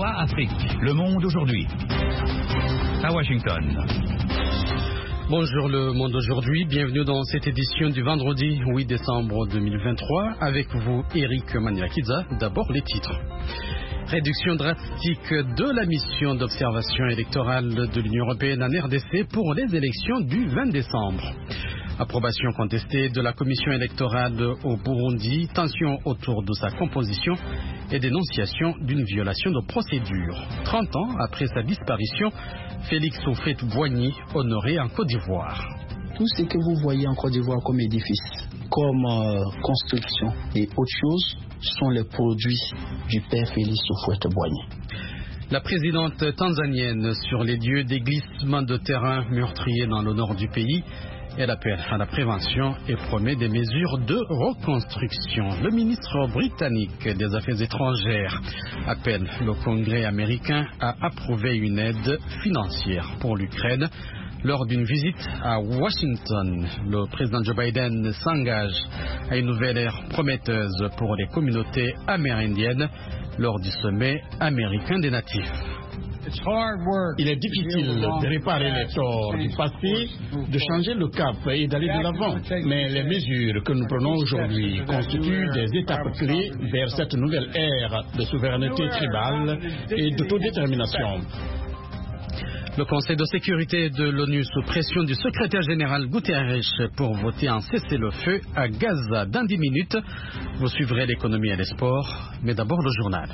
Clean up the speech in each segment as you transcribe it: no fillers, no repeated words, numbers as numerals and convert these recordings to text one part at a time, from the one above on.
VOA Afrique. Le monde aujourd'hui. À Washington. Bonjour le monde aujourd'hui, bienvenue dans cette édition du vendredi 8 décembre 2023. Avec vous, Eric Maniakidza. D'abord les titres. Réduction drastique de la mission d'observation électorale de l'Union européenne en RDC pour les élections du 20 décembre. Approbation contestée de la commission électorale au Burundi, tension autour de sa composition et dénonciation d'une violation de procédure. 30 ans après sa disparition, Félix Houphouët-Boigny honoré en Côte d'Ivoire. Tout ce que vous voyez en Côte d'Ivoire comme édifice, comme construction et autres choses, sont les produits du père Félix Houphouët-Boigny. La présidente tanzanienne sur les lieux des glissements de terrain meurtriers dans le nord du pays. Elle appelle à la prévention et promet des mesures de reconstruction. Le ministre britannique des Affaires étrangères appelle le Congrès américain à approuver une aide financière pour l'Ukraine. Lors d'une visite à Washington, le président Joe Biden s'engage à une nouvelle ère prometteuse pour les communautés amérindiennes lors du sommet américain des natifs. Il est difficile de réparer les torts du passé, de changer le cap et d'aller de l'avant. Mais les mesures que nous prenons aujourd'hui constituent des étapes clés vers cette nouvelle ère de souveraineté tribale et d'autodétermination. Le Conseil de sécurité de l'ONU sous pression du secrétaire général Guterres pour voter un cessez-le-feu à Gaza dans 10 minutes. Vous suivrez l'économie et les sports, mais d'abord le journal.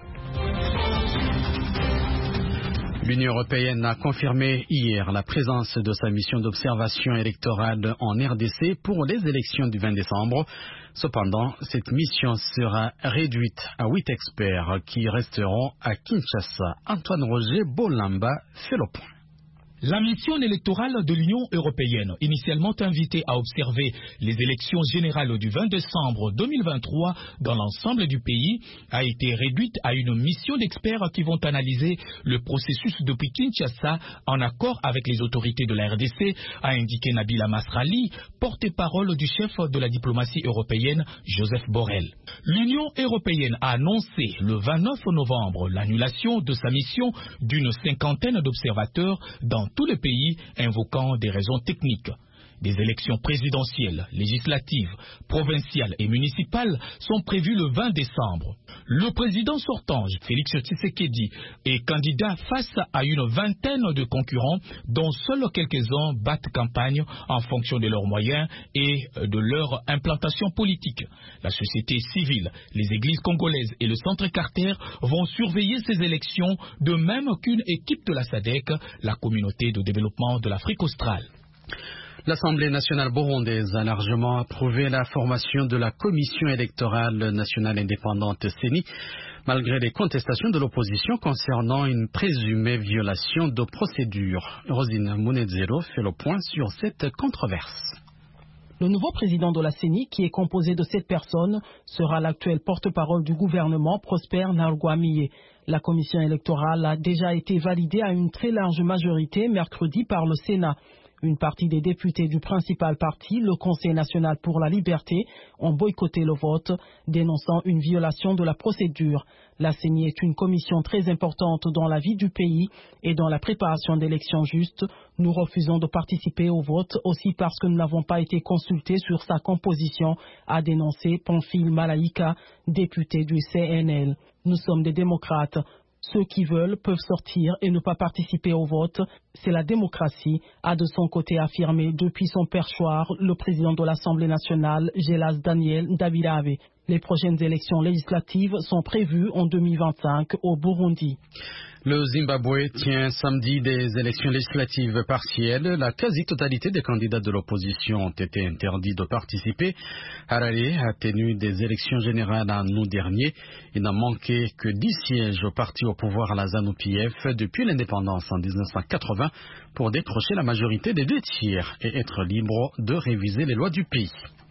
L'Union européenne a confirmé hier la présence de sa mission d'observation électorale en RDC pour les élections du 20 décembre. Cependant, cette mission sera réduite à 8 experts qui resteront à Kinshasa. Antoine Roger Bolamba fait le point. La mission électorale de l'Union européenne, initialement invitée à observer les élections générales du 20 décembre 2023 dans l'ensemble du pays, a été réduite à une mission d'experts qui vont analyser le processus depuis Kinshasa en accord avec les autorités de la RDC, a indiqué Nabila Masrali, porte-parole du chef de la diplomatie européenne, Joseph Borrell. L'Union européenne a annoncé le 29 novembre l'annulation de sa mission d'une 50aine d'observateurs dans tous les pays, invoquant des raisons techniques. Des élections présidentielles, législatives, provinciales et municipales sont prévues le 20 décembre. Le président sortant, Félix Tshisekedi, est candidat face à une vingtaine de concurrents dont seuls quelques-uns battent campagne en fonction de leurs moyens et de leur implantation politique. La société civile, les églises congolaises et le centre Carter vont surveiller ces élections de même qu'une équipe de la SADC, la communauté de développement de l'Afrique australe. L'Assemblée nationale burundaise a largement approuvé la formation de la Commission électorale nationale indépendante CENI, malgré les contestations de l'opposition concernant une présumée violation de procédure. Rosine Munezero fait le point sur cette controverse. Le nouveau président de la CENI, qui est composé de 7 personnes, sera l'actuel porte-parole du gouvernement, Prosper Narugwamiye. La commission électorale a déjà été validée à une très large majorité mercredi par le Sénat. Une partie des députés du principal parti, le Conseil national pour la liberté, ont boycotté le vote, dénonçant une violation de la procédure. La CENI est une commission très importante dans la vie du pays et dans la préparation d'élections justes. Nous refusons de participer au vote aussi parce que nous n'avons pas été consultés sur sa composition, a dénoncé Pamphile Malaika, député du CNL. Nous sommes des démocrates. Ceux qui veulent peuvent sortir et ne pas participer au vote. C'est la démocratie, a de son côté affirmé depuis son perchoir le président de l'Assemblée nationale, Gélas Daniel Ndabirabe. Les prochaines élections législatives sont prévues en 2025 au Burundi. Le Zimbabwe tient samedi des élections législatives partielles. La quasi-totalité des candidats de l'opposition ont été interdits de participer. Harare a tenu des élections générales en août dernier. Il n'a manqué que 10 sièges au parti au pouvoir à la ZANU-PF depuis l'indépendance en 1980 pour décrocher la majorité des 2 tiers et être libre de réviser les lois du pays.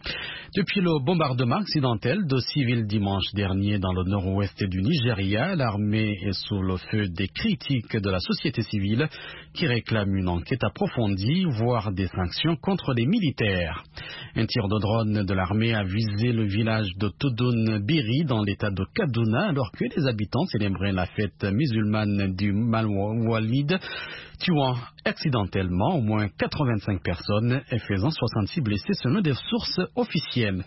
Depuis le bombardement accidentel de civils dimanche dernier dans le nord-ouest du Nigeria, l'armée est sous le feu des critiques de la société civile qui réclame une enquête approfondie, voire des sanctions contre les militaires. Un tir de drone de l'armée a visé le village de Tudun-Biri dans l'état de Kaduna alors que les habitants célébraient la fête musulmane du Mawlid, tuant accidentellement au moins 85 personnes et faisant 66 blessés selon des sources officielles.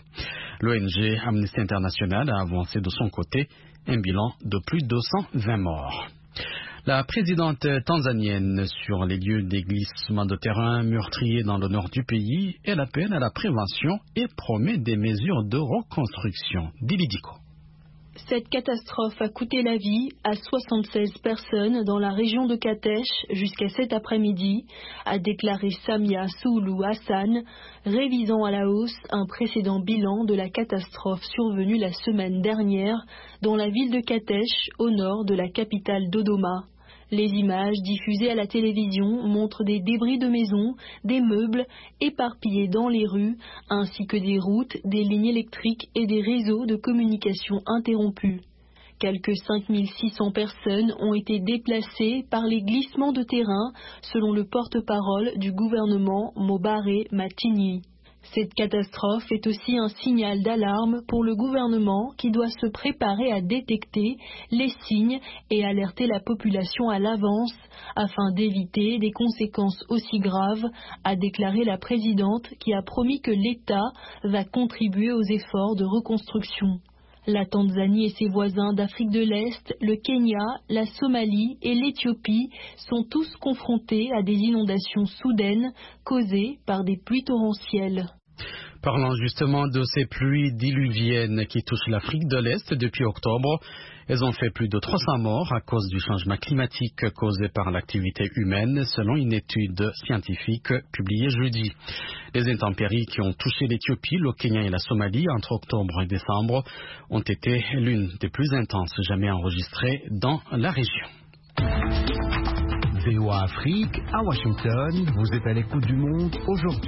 L'ONG Amnesty International a avancé de son côté un bilan de plus de 120 morts. La présidente tanzanienne sur les lieux des glissements de terrain meurtriers dans le nord du pays, elle appelle à la prévention et promet des mesures de reconstruction. Dilidiko. Cette catastrophe a coûté la vie à 76 personnes dans la région de Katesh jusqu'à cet après-midi, a déclaré Samia Suluhu Hassan, révisant à la hausse un précédent bilan de la catastrophe survenue la semaine dernière dans la ville de Katesh, au nord de la capitale Dodoma. Les images diffusées à la télévision montrent des débris de maisons, des meubles éparpillés dans les rues, ainsi que des routes, des lignes électriques et des réseaux de communication interrompus. Quelques 5600 personnes ont été déplacées par les glissements de terrain, selon le porte-parole du gouvernement Mobare Matini. Cette catastrophe est aussi un signal d'alarme pour le gouvernement qui doit se préparer à détecter les signes et alerter la population à l'avance afin d'éviter des conséquences aussi graves, a déclaré la présidente qui a promis que l'État va contribuer aux efforts de reconstruction. La Tanzanie et ses voisins d'Afrique de l'Est, le Kenya, la Somalie et l'Éthiopie sont tous confrontés à des inondations soudaines causées par des pluies torrentielles. Parlant justement de ces pluies diluviennes qui touchent l'Afrique de l'Est depuis octobre, elles ont fait plus de 300 morts à cause du changement climatique causé par l'activité humaine, selon une étude scientifique publiée jeudi. Les intempéries qui ont touché l'Éthiopie, le Kenya et la Somalie entre octobre et décembre ont été l'une des plus intenses jamais enregistrées dans la région. VOA Afrique, à Washington, vous êtes à l'écoute du monde aujourd'hui.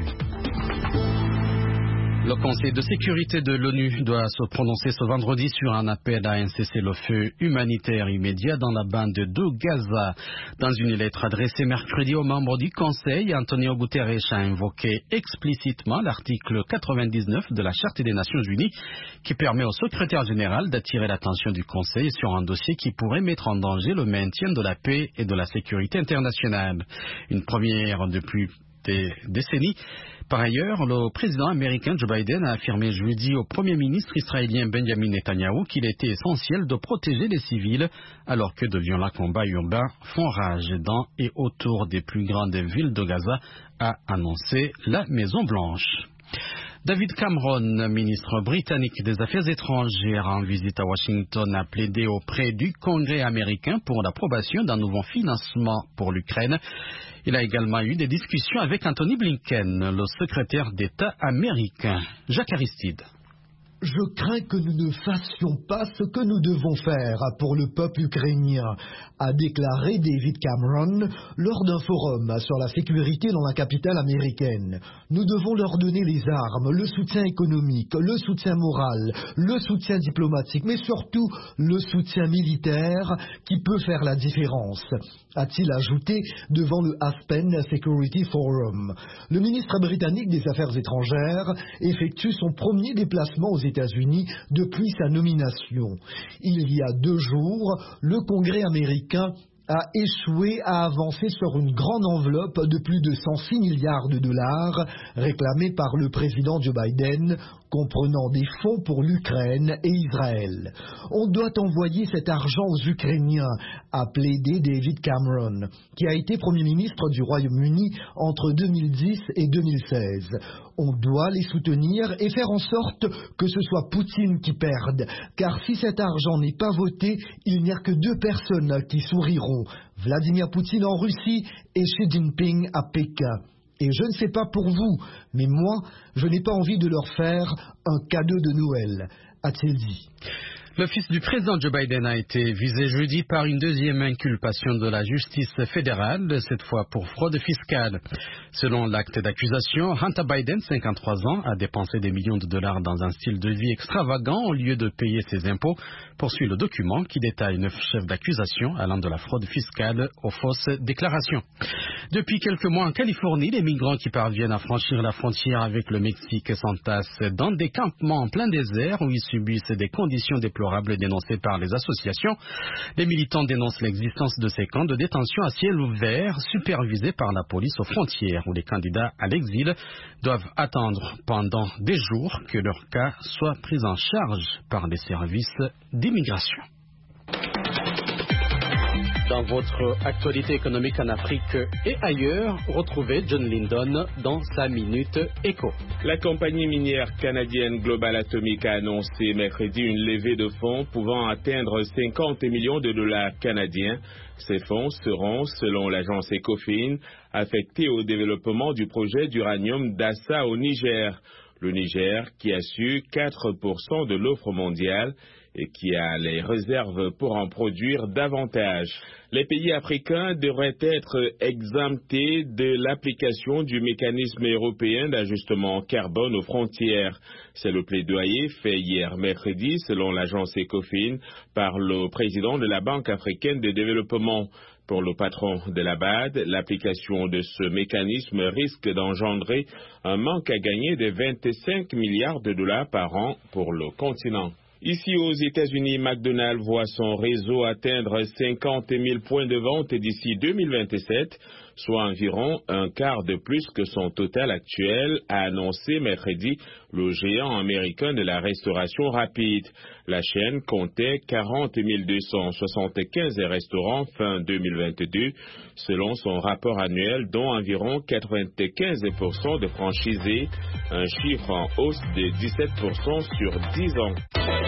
Le Conseil de sécurité de l'ONU doit se prononcer ce vendredi sur un appel à un cessez-le-feu humanitaire immédiat dans la bande de Gaza. Dans une lettre adressée mercredi aux membres du Conseil, Antonio Guterres a invoqué explicitement l'article 99 de la Charte des Nations Unies qui permet au secrétaire général d'attirer l'attention du Conseil sur un dossier qui pourrait mettre en danger le maintien de la paix et de la sécurité internationale. Une première depuis des décennies. Par ailleurs, le président américain Joe Biden a affirmé jeudi au premier ministre israélien Benjamin Netanyahu qu'il était essentiel de protéger les civils alors que de violents combats urbains font rage dans et autour des plus grandes villes de Gaza, a annoncé la Maison-Blanche. David Cameron, ministre britannique des Affaires étrangères en visite à Washington, a plaidé auprès du Congrès américain pour l'approbation d'un nouveau financement pour l'Ukraine. Il a également eu des discussions avec Anthony Blinken, le secrétaire d'État américain. Jacques Aristide. Je crains que nous ne fassions pas ce que nous devons faire pour le peuple ukrainien, a déclaré David Cameron lors d'un forum sur la sécurité dans la capitale américaine. Nous devons leur donner les armes, le soutien économique, le soutien moral, le soutien diplomatique, mais surtout le soutien militaire qui peut faire la différence, a-t-il ajouté devant le Aspen Security Forum. Le ministre britannique des Affaires étrangères effectue son premier déplacement aux États-Unis depuis sa nomination. Il y a 2 jours, le Congrès américain a échoué à avancer sur une grande enveloppe de plus de 106 milliards de dollars réclamée par le président Joe Biden, comprenant des fonds pour l'Ukraine et Israël. On doit envoyer cet argent aux Ukrainiens, a plaidé David Cameron, qui a été Premier ministre du Royaume-Uni entre 2010 et 2016. On doit les soutenir et faire en sorte que ce soit Poutine qui perde, car si cet argent n'est pas voté, il n'y a que 2 personnes qui souriront, Vladimir Poutine en Russie et Xi Jinping à Pékin. Et je ne sais pas pour vous, mais moi, je n'ai pas envie de leur faire un cadeau de Noël, a-t-il dit. Le fils du président Joe Biden a été visé jeudi par une deuxième inculpation de la justice fédérale, cette fois pour fraude fiscale. Selon l'acte d'accusation, Hunter Biden, 53 ans, a dépensé des millions de dollars dans un style de vie extravagant au lieu de payer ses impôts, poursuit le document qui détaille 9 chefs d'accusation allant de la fraude fiscale aux fausses déclarations. Depuis quelques mois en Californie, les migrants qui parviennent à franchir la frontière avec le Mexique s'entassent dans des campements en plein désert où ils subissent des conditions déplorables dénoncées par les associations. Les militants dénoncent l'existence de ces camps de détention à ciel ouvert, supervisés par la police aux frontières, où les candidats à l'exil doivent attendre pendant des jours que leur cas soit pris en charge par les services d'immigration. Dans votre actualité économique en Afrique et ailleurs, retrouvez John Lindon dans sa Minute Éco. La compagnie minière canadienne Global Atomic a annoncé mercredi une levée de fonds pouvant atteindre 50 millions de dollars canadiens. Ces fonds seront, selon l'agence Ecofin, affectés au développement du projet d'uranium d'Assa au Niger. Le Niger, qui assure 4% de l'offre mondiale et qui a les réserves pour en produire davantage. Les pays africains devraient être exemptés de l'application du mécanisme européen d'ajustement carbone aux frontières. C'est le plaidoyer fait hier mercredi, selon l'agence Ecofin, par le président de la Banque africaine de développement. Pour le patron de la BAD, l'application de ce mécanisme risque d'engendrer un manque à gagner de 25 milliards de dollars par an pour le continent. Ici aux États-Unis, McDonald's voit son réseau atteindre 50 000 points de vente d'ici 2027, soit environ un quart de plus que son total actuel, a annoncé mercredi le géant américain de la restauration rapide. La chaîne comptait 40 275 restaurants fin 2022, selon son rapport annuel, dont environ 95% de franchisés, un chiffre en hausse de 17% sur 10 ans.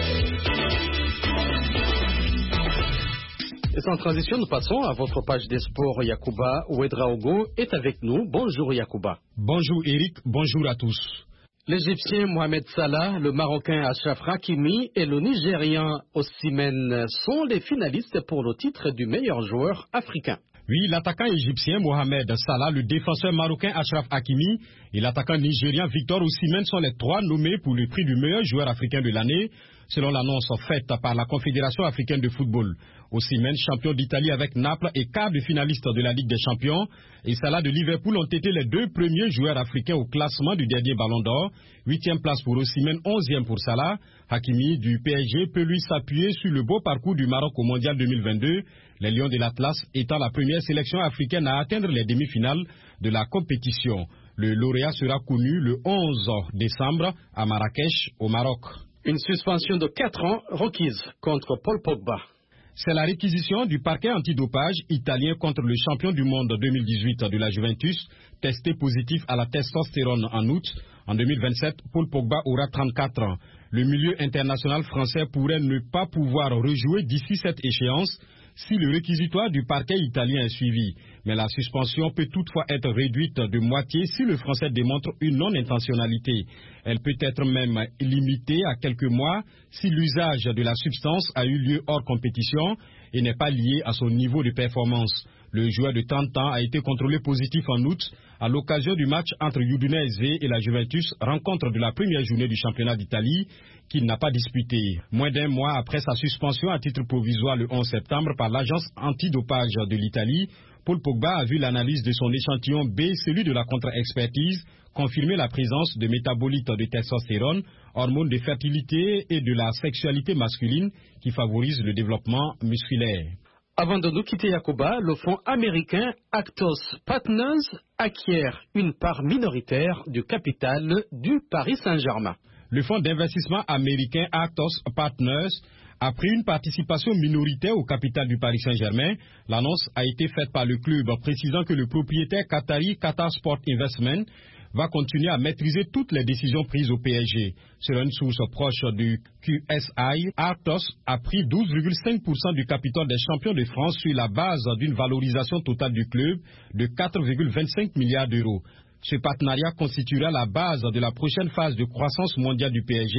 Et sans transition, nous passons à votre page des sports. Yacouba Ouedraogo est avec nous. Bonjour Yacouba. Bonjour Eric, bonjour à tous. L'Égyptien Mohamed Salah, le Marocain Achraf Hakimi et le Nigérian Osimhen sont les finalistes pour le titre du meilleur joueur africain. Oui, l'attaquant égyptien Mohamed Salah, le défenseur marocain Achraf Hakimi et l'attaquant nigérien Victor Osimhen sont les 3 nommés pour le prix du meilleur joueur africain de l'année, selon l'annonce faite par la Confédération africaine de football. Osimhen, champion d'Italie avec Naples et quart de finaliste de la Ligue des Champions, et Salah de Liverpool ont été les 2 premiers joueurs africains au classement du dernier Ballon d'Or. 8e place pour Osimhen, 11e pour Salah. Hakimi du PSG peut lui s'appuyer sur le beau parcours du Maroc au Mondial 2022, les Lions de l'Atlas étant la première sélection africaine à atteindre les demi-finales de la compétition. Le lauréat sera connu le 11 décembre à Marrakech, au Maroc. Une suspension de 4 ans requise contre Paul Pogba. C'est la réquisition du parquet antidopage italien contre le champion du monde 2018 de la Juventus, testé positif à la testostérone en août. En 2027, Paul Pogba aura 34 ans. Le milieu international français pourrait ne pas pouvoir rejouer d'ici cette échéance si le réquisitoire du parquet italien est suivi. Mais la suspension peut toutefois être réduite de moitié si le Français démontre une non-intentionnalité. Elle peut être même limitée à quelques mois si l'usage de la substance a eu lieu hors compétition et n'est pas lié à son niveau de performance. Le joueur de 30 ans a été contrôlé positif en août à l'occasion du match entre Udinese et la Juventus, rencontre de la première journée du championnat d'Italie qu'il n'a pas disputé. Moins d'un mois après sa suspension à titre provisoire le 11 septembre par l'agence antidopage de l'Italie, Paul Pogba a vu l'analyse de son échantillon B, celui de la contre-expertise, confirmer la présence de métabolites de testostérone, hormone de fertilité et de la sexualité masculine qui favorise le développement musculaire. Avant de nous quitter Yacouba, le fonds américain Actos Partners acquiert une part minoritaire du capital du Paris Saint-Germain. Le fonds d'investissement américain Actos Partners a pris une participation minoritaire au capital du Paris Saint-Germain. L'annonce a été faite par le club, précisant que le propriétaire qatari Qatar Sport Investment va continuer à maîtriser toutes les décisions prises au PSG. Selon une source proche du QSI, Actos a pris 12,5% du capital des champions de France sur la base d'une valorisation totale du club de 4,25 milliards d'euros. Ce partenariat constituera la base de la prochaine phase de croissance mondiale du PSG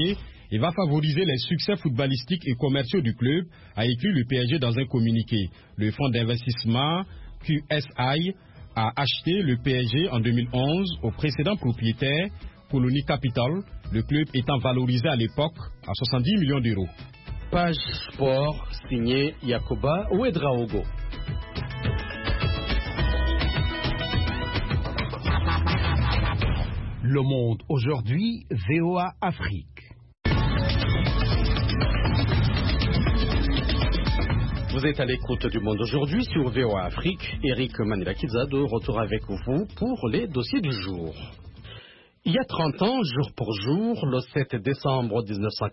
et va favoriser les succès footballistiques et commerciaux du club, a écrit le PSG dans un communiqué. Le fonds d'investissement QSI a acheté le PSG en 2011 au précédent propriétaire, Poloni Capital, le club étant valorisé à l'époque à 70 millions d'euros. Page sport, signé Yakoba Ouedraogo. Le Monde aujourd'hui, VOA Afrique. Vous êtes à l'écoute du Monde aujourd'hui sur VOA Afrique. Eric Manila-Kiza de retour avec vous pour les dossiers du jour. Il y a 30 ans, jour pour jour, le 7 décembre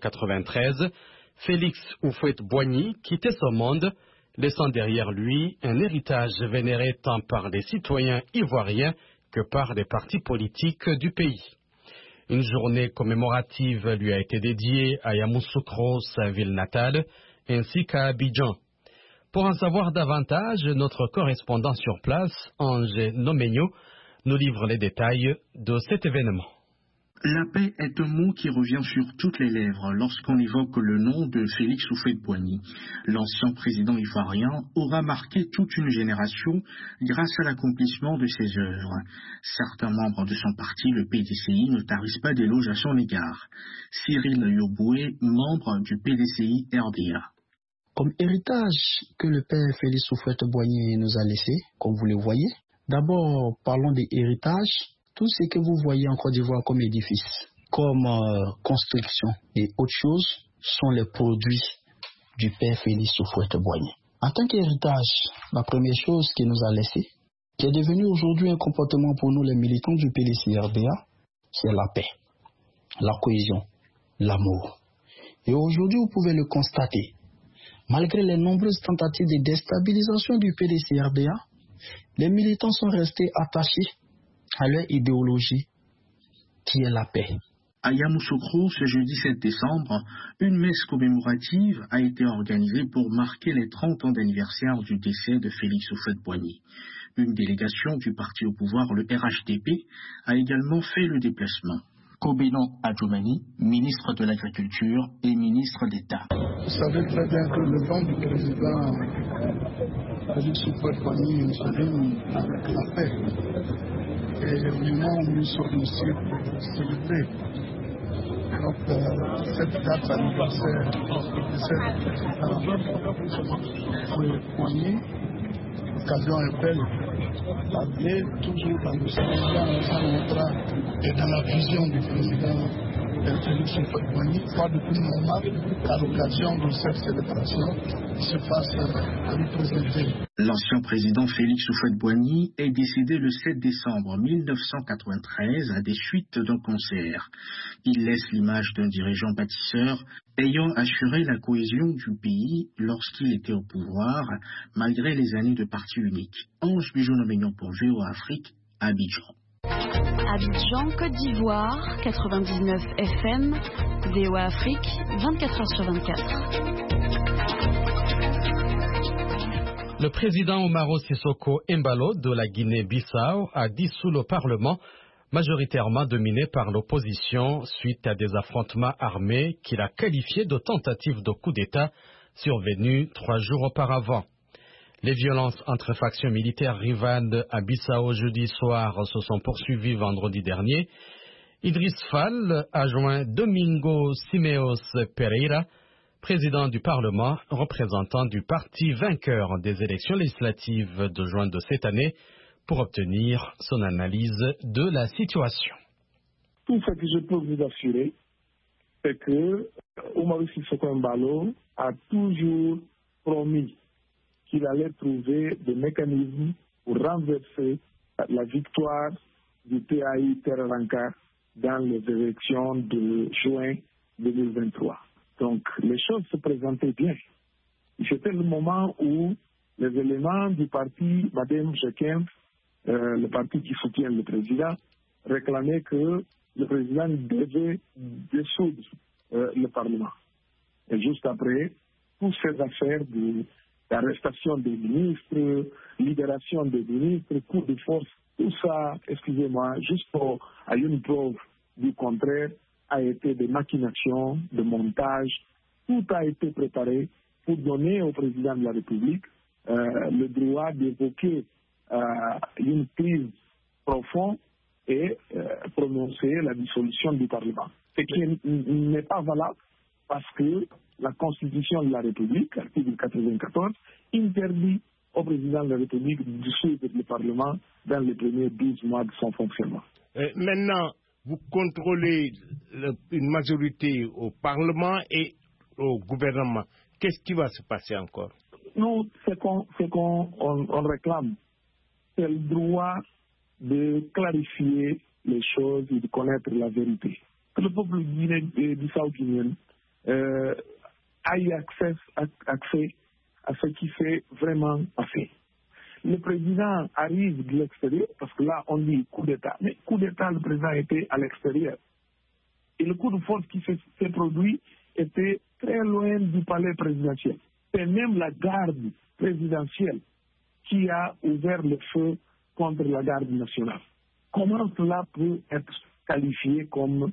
1993, Félix Houphouët-Boigny quittait ce monde, laissant derrière lui un héritage vénéré tant par les citoyens ivoiriens que par les partis politiques du pays. Une journée commémorative lui a été dédiée à Yamoussoukro, sa ville natale, ainsi qu'à Abidjan. Pour en savoir davantage, notre correspondant sur place, Ange Nomenyo, nous livre les détails de cet événement. La paix est un mot qui revient sur toutes les lèvres lorsqu'on évoque le nom de Félix Houphouët-Boigny. L'ancien président ivoirien aura marqué toute une génération grâce à l'accomplissement de ses œuvres. Certains membres de son parti, le PDCI, ne tarissent pas d'éloges à son égard. Cyril Yoboué, membre du PDCI RDA. Comme héritage que le père Félix Houphouët-Boigny nous a laissé, comme vous le voyez, d'abord parlons des héritages. Tout ce que vous voyez en Côte d'Ivoire comme édifice, comme construction et autres choses sont les produits du père Félix Houphouët-Boigny. En tant qu'héritage, la première chose qu'il nous a laissé, qui est devenu aujourd'hui un comportement pour nous les militants du PDC-RDA, c'est la paix, la cohésion, l'amour. Et aujourd'hui, vous pouvez le constater. Malgré les nombreuses tentatives de déstabilisation du PDC-RDA, les militants sont restés attachés à leur idéologie qui est la paix. À Yamoussoukro, ce jeudi 7 décembre, une messe commémorative a été organisée pour marquer les 30 ans d'anniversaire du décès de Félix Houphouët-Boigny. Une délégation du parti au pouvoir, le RHDP, a également fait le déplacement. Kobeno Adjoumani, ministre de l'Agriculture et ministre d'État. Vous savez très bien que le vent du président Félix Houphouët-Boigny se rime avec la paix. Et le moment où nous sommes ici pour célébrer cette date anniversaire de Boigny, l'occasion est belle. La paix, toujours dans le Sénégal, et dans la vision du président Félix Houphouët-Boigny, pas de plus normal qu'à l'occasion de cette célébration qui se passe à lui présenter. L'ancien président Félix Houphouët-Boigny est décédé le 7 décembre 1993 à des suites d'un cancer. Il laisse l'image d'un dirigeant bâtisseur ayant assuré la cohésion du pays lorsqu'il était au pouvoir, malgré les années de parti unique. Ange Bijoun-Omegnon pour VOA Afrique, Abidjan. Abidjan, Côte d'Ivoire, 99 FM, VOA Afrique, 24h/24. Le président Umaro Sissoko Embalo de la Guinée-Bissau a dissous le Parlement, majoritairement dominé par l'opposition suite à des affrontements armés qu'il a qualifiés de tentatives de coup d'État survenus 3 jours auparavant. Les violences entre factions militaires rivales à Bissau jeudi soir se sont poursuivies vendredi dernier. Idriss Fall a joint Domingo Simeos Pereira, président du Parlement, représentant du parti vainqueur des élections législatives de juin de cette année, pour obtenir son analyse de la situation. Tout ce que je peux vous assurer, c'est que Umaro Sissoko Embalo a toujours promis qu'il allait trouver des mécanismes pour renverser la victoire du PAI Terranca dans les élections de juin 2023. Donc, les choses se présentaient bien. C'était le moment où les éléments du parti Badem Jekens, le parti qui soutient le président, réclamaient que le président devait dissoudre le Parlement. Et juste après, toutes ces affaires d'arrestation des ministres, libération des ministres, coup de force, tout ça, excusez-moi, juste à une preuve du contraire, a été des machinations, de montage. Tout a été préparé pour donner au président de la République le droit d'évoquer une crise profonde et prononcer la dissolution du Parlement. Ce qui n'est pas valable parce que la Constitution de la République, article 94, interdit au président de la République de dissoudre le Parlement dans les premiers 12 mois de son fonctionnement. Maintenant, vous contrôlez une majorité au Parlement et au gouvernement. Qu'est-ce qui va se passer encore? Nous, ce qu'on réclame, c'est le droit de clarifier les choses et de connaître la vérité. Que le peuple bissau-guinéen ait accès à ce qui s'est vraiment passé. Le président arrive de l'extérieur, parce que là on dit coup d'État, mais coup d'État, le président était à l'extérieur. Et le coup de force qui s'est produit était très loin du palais présidentiel. C'est même la garde présidentielle qui a ouvert le feu contre la garde nationale. Comment cela peut être qualifié comme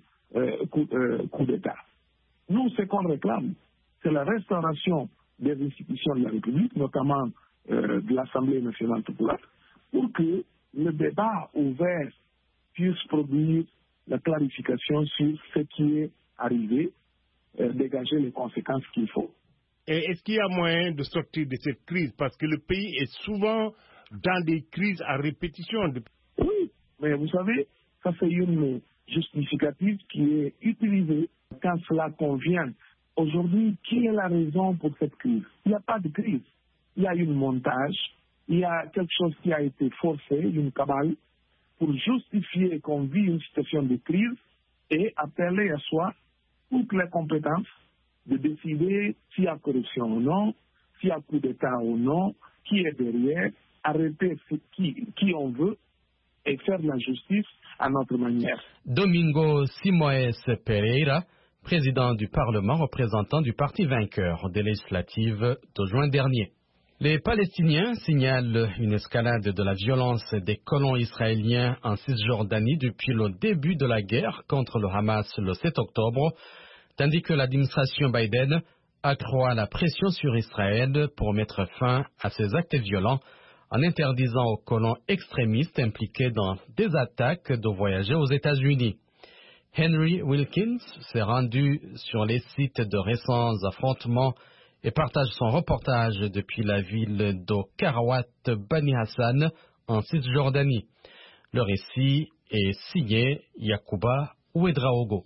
coup d'État? Nous, ce qu'on réclame, c'est la restauration des institutions de la République, notamment de l'Assemblée nationale populaire, pour que le débat ouvert puisse produire la clarification sur ce qui est arrivé, dégager les conséquences qu'il faut. Et est-ce qu'il y a moyen de sortir de cette crise? Parce que le pays est souvent dans des crises à répétition. Oui, mais vous savez, ça c'est une justificative qui est utilisée quand cela convient. Aujourd'hui, quelle est la raison pour cette crise? Il n'y a pas de crise. Il y a un montage, il y a quelque chose qui a été forcé, une cabale, pour justifier qu'on vit une situation de crise et appeler à soi toutes les compétences de décider s'il y a corruption ou non, s'il y a coup d'État ou non, qui est derrière, arrêter qui on veut et faire la justice à notre manière. Domingo Simoes Pereira, président du Parlement représentant du parti vainqueur des législatives de juin dernier. Les Palestiniens signalent une escalade de la violence des colons israéliens en Cisjordanie depuis le début de la guerre contre le Hamas le 7 octobre, tandis que l'administration Biden accroît la pression sur Israël pour mettre fin à ces actes violents en interdisant aux colons extrémistes impliqués dans des attaques de voyager aux États-Unis. Henry Wilkins s'est rendu sur les sites de récents affrontements et partage son reportage depuis la ville de Karawat Bani Hassan en Cisjordanie. Le récit est signé Yacouba Ouedraogo.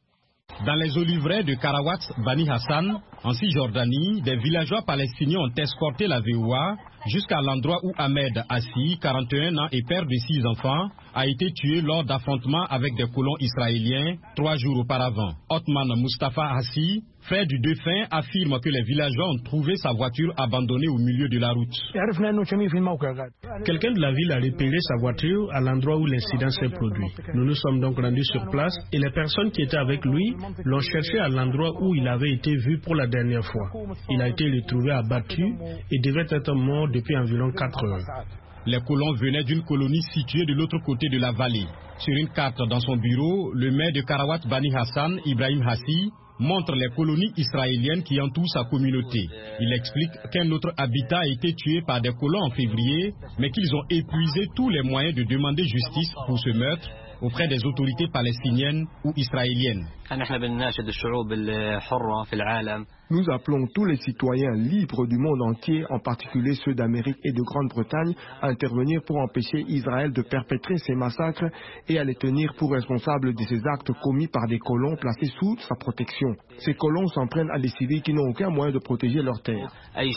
Dans les oliveraies de Karawat Bani Hassan, en Cisjordanie, des villageois palestiniens ont escorté la VOA jusqu'à l'endroit où Ahmed Assi, 41 ans et père de 6 enfants, a été tué lors d'affrontements avec des colons israéliens 3 jours auparavant. Othman Mustafa Assi, frère du défunt, affirme que les villageois ont trouvé sa voiture abandonnée au milieu de la route. Quelqu'un de la ville a repéré sa voiture à l'endroit où l'incident s'est produit. Nous nous sommes donc rendus sur place et les personnes qui étaient avec lui l'ont cherché à l'endroit où il avait été vu pour la dernière fois. Il a été retrouvé abattu et devait être mort depuis environ 4 heures. Les colons venaient d'une colonie située de l'autre côté de la vallée. Sur une carte dans son bureau, le maire de Karawat Bani Hassan, Ibrahim Hassi, montre les colonies israéliennes qui entourent sa communauté. Il explique qu'un autre habitat a été tué par des colons en février, mais qu'ils ont épuisé tous les moyens de demander justice pour ce meurtre auprès des autorités palestiniennes ou israéliennes. Nous appelons tous les citoyens libres du monde entier, en particulier ceux d'Amérique et de Grande-Bretagne, à intervenir pour empêcher Israël de perpétrer ces massacres et à les tenir pour responsables de ces actes commis par des colons placés sous sa protection. Ces colons s'en prennent à des civils qui n'ont aucun moyen de protéger leurs terres.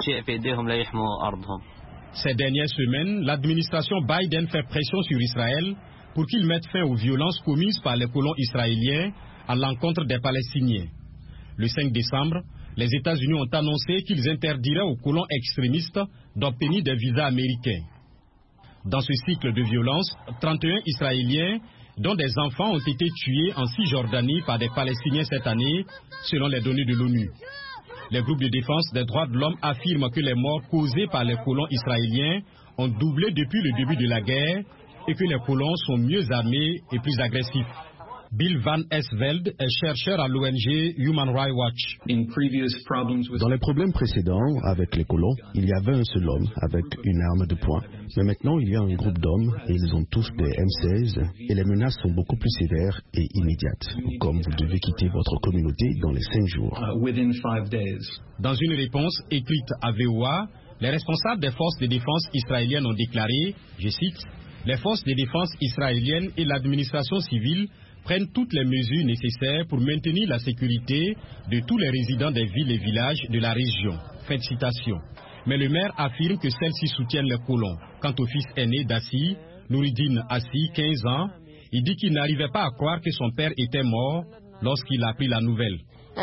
Ces dernières semaines, l'administration Biden fait pression sur Israël pour qu'il mette fin aux violences commises par les colons israéliens à l'encontre des Palestiniens. Le 5 décembre, les États-Unis ont annoncé qu'ils interdiraient aux colons extrémistes d'obtenir des visas américains. Dans ce cycle de violence, 31 Israéliens, dont des enfants, ont été tués en Cisjordanie par des Palestiniens cette année, selon les données de l'ONU. Les groupes de défense des droits de l'homme affirment que les morts causées par les colons israéliens ont doublé depuis le début de la guerre et que les colons sont mieux armés et plus agressifs. Bill Van Esveld est chercheur à l'ONG Human Rights Watch. Dans les problèmes précédents avec les colons, il y avait un seul homme avec une arme de poing. Mais maintenant, il y a un groupe d'hommes et ils ont tous des M16 et les menaces sont beaucoup plus sévères et immédiates. Comme vous devez quitter votre communauté dans les 5 jours. Dans une réponse écrite à VOA, les responsables des forces de défense israéliennes ont déclaré, je cite, « Les forces de défense israéliennes et l'administration civile prennent toutes les mesures nécessaires pour maintenir la sécurité de tous les résidents des villes et villages de la région. » Fin de citation. Mais le maire affirme que celles-ci soutiennent les colons. Quant au fils aîné d'Assi, Nouridine Assi, 15 ans, il dit qu'il n'arrivait pas à croire que son père était mort lorsqu'il a appris la nouvelle.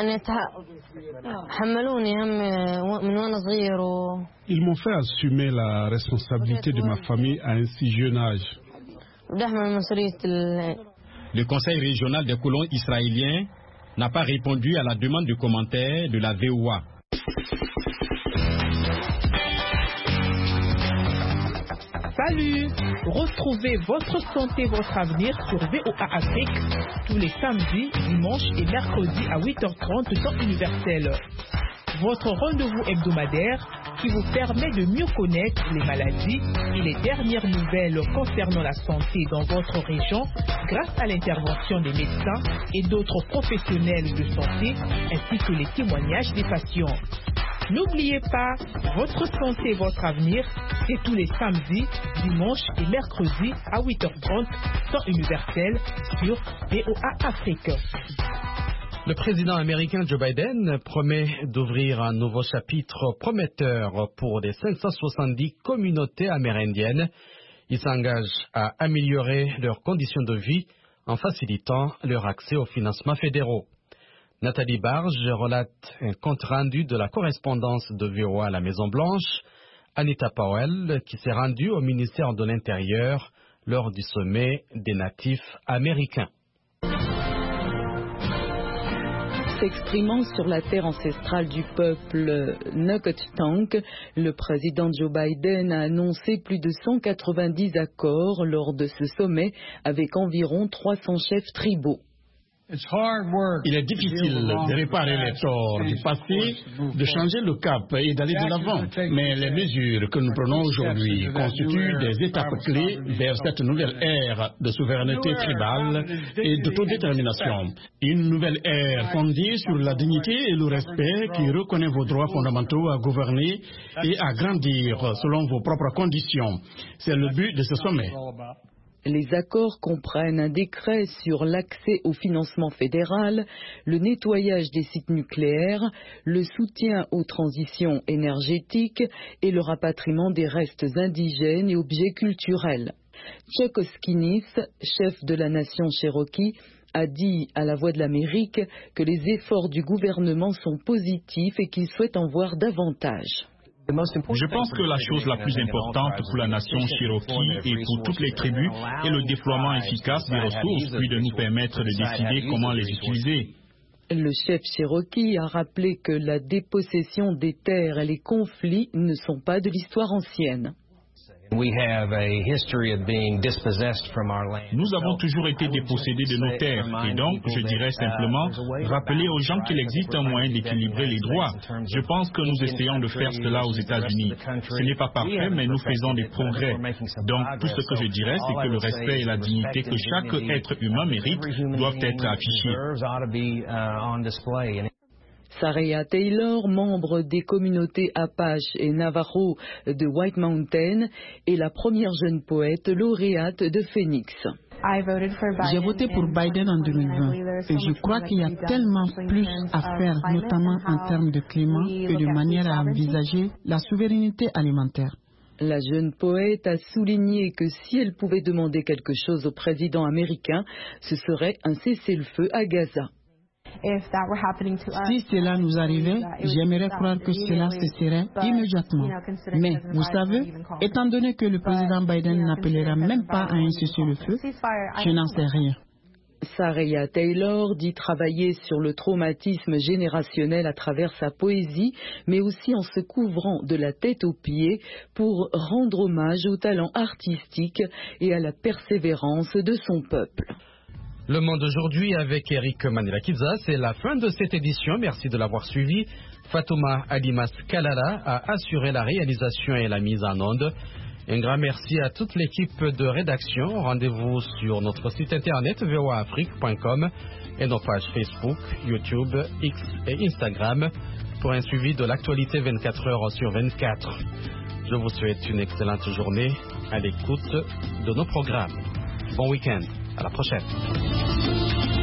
Ils m'ont fait assumer la responsabilité de ma famille à un si jeune âge. Le Conseil régional des colons israéliens n'a pas répondu à la demande de commentaires de la VOA. Salut! Retrouvez votre santé, votre avenir sur VOA Afrique tous les samedis, dimanches et mercredis à 8h30 temps universel. Votre rendez-vous hebdomadaire qui vous permet de mieux connaître les maladies et les dernières nouvelles concernant la santé dans votre région grâce à l'intervention des médecins et d'autres professionnels de santé ainsi que les témoignages des patients. N'oubliez pas, votre santé, votre avenir, c'est tous les samedis, dimanches et mercredis à 8h30 temps universel sur VOA Afrique. Le président américain Joe Biden promet d'ouvrir un nouveau chapitre prometteur pour les 570 communautés amérindiennes. Il s'engage à améliorer leurs conditions de vie en facilitant leur accès aux financements fédéraux. Nathalie Barge relate un compte-rendu de la correspondance de VOA à la Maison-Blanche. Anita Powell, qui s'est rendue au ministère de l'Intérieur lors du sommet des natifs américains. S'exprimant sur la terre ancestrale du peuple Nukotchtank, le président Joe Biden a annoncé plus de 190 accords lors de ce sommet avec environ 300 chefs tribaux. Il est difficile de réparer les torts du passé, de changer le cap et d'aller de l'avant. Mais les mesures que nous prenons aujourd'hui constituent des étapes clés vers cette nouvelle ère de souveraineté tribale et d'autodétermination. Une nouvelle ère fondée sur la dignité et le respect qui reconnaît vos droits fondamentaux à gouverner et à grandir selon vos propres conditions. C'est le but de ce sommet. Les accords comprennent un décret sur l'accès au financement fédéral, le nettoyage des sites nucléaires, le soutien aux transitions énergétiques et le rapatriement des restes indigènes et objets culturels. Chuck Oskinis, chef de la nation Cherokee, a dit à La Voix de l'Amérique que les efforts du gouvernement sont positifs et qu'il souhaite en voir davantage. Je pense que la chose la plus importante pour la nation Cherokee et pour toutes les tribus est le déploiement efficace des ressources, puis de nous permettre de décider comment les utiliser. Le chef Cherokee a rappelé que la dépossession des terres et les conflits ne sont pas de l'histoire ancienne. Nous avons toujours été dépossédés de nos terres et donc, je dirais simplement, rappeler aux gens qu'il existe un moyen d'équilibrer les droits. Je pense que nous essayons de faire cela aux États-Unis. Ce n'est pas parfait, mais nous faisons des progrès. Donc, tout ce que je dirais, c'est que le respect et la dignité que chaque être humain mérite doivent être affichés. Saraya Taylor, membre des communautés Apache et Navajo de White Mountain, est la première jeune poète lauréate de Phoenix. J'ai voté pour Biden en 2020 et je crois qu'il y a tellement plus à faire, notamment en termes de climat et de manière à envisager la souveraineté alimentaire. La jeune poète a souligné que si elle pouvait demander quelque chose au président américain, ce serait un cessez-le-feu à Gaza. Si cela nous arrivait, j'aimerais croire que cela cesserait immédiatement. Mais, vous savez, étant donné que le président Biden n'appellera même pas à un cessez-le-feu, je n'en sais rien. Saraya Taylor dit travailler sur le traumatisme générationnel à travers sa poésie, mais aussi en se couvrant de la tête aux pieds pour rendre hommage au talent artistique et à la persévérance de son peuple. Le Monde aujourd'hui avec Eric Manila-Kiza, c'est la fin de cette édition. Merci de l'avoir suivi. Fatouma Alimas Kalala a assuré la réalisation et la mise en onde. Un grand merci à toute l'équipe de rédaction. Rendez-vous sur notre site internet voaafrique.com et nos pages Facebook, YouTube, X et Instagram pour un suivi de l'actualité 24 heures sur 24. Je vous souhaite une excellente journée à l'écoute de nos programmes. Bon week-end. À la prochaine.